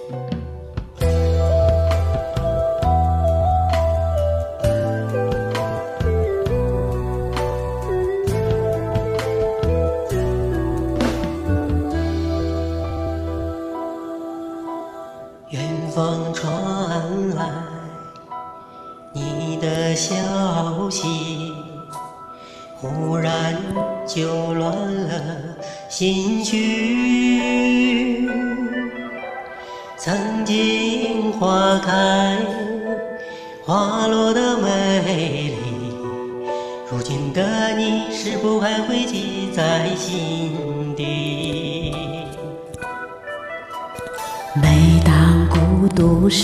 远方传来你的消息，忽然就乱了心绪。曾经花开花落的美丽，如今的你是否还会记在心底？ 每当孤独时，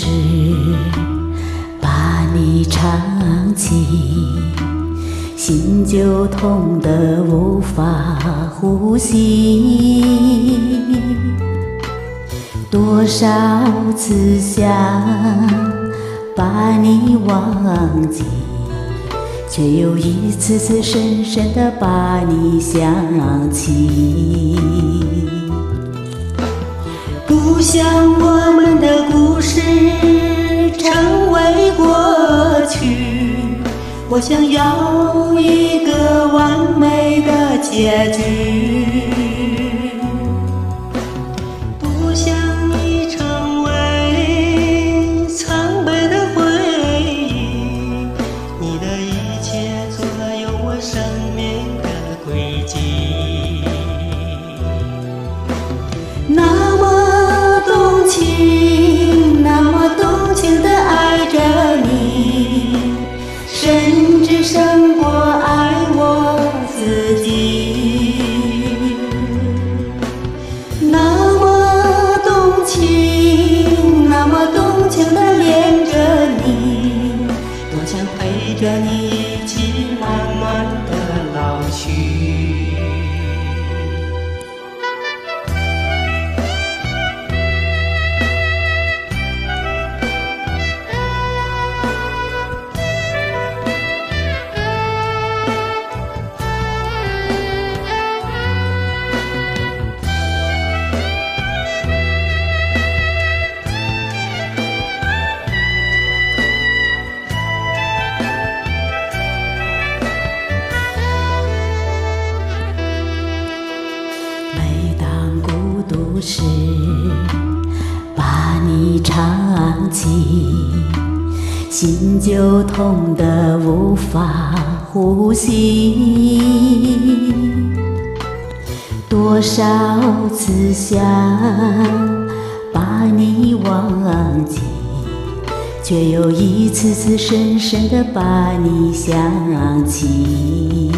把你唱起，心就痛得无法呼吸。多少次想把你忘记，却又一次次深深地把你想起。 不想我们的故事成为过去，我想要一个完美的结局。不想你成为苍白的回忆，你的一切左右我生命的轨迹。 那么动情地爱着你，甚至胜过爱我自己。那么动情地恋着你， 多想陪着你一起慢慢地老去。 时把你唱起，心就痛得无法呼吸。多少次想把你忘记，却又一次次深深地把你想起。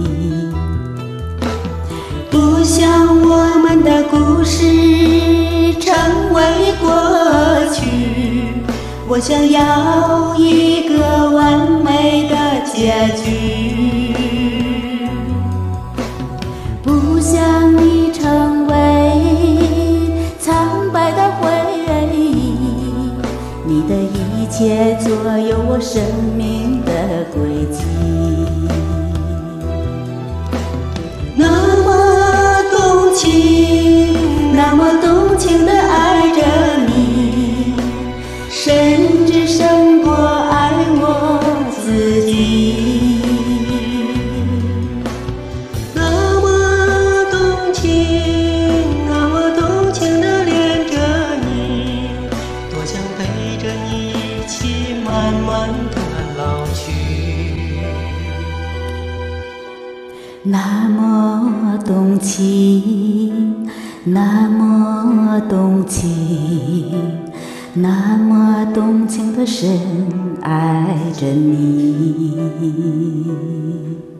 不想我们的故事成为过去，我想要一个完美的结局。 不想你成为苍白的回忆，你的一切左右我生命的轨迹。 那么动情地爱着你，甚至胜过爱我自己。那么动情地恋着你，多想陪着你一起慢慢地老去。 那么动情，那么动情，那么动情地深爱着你。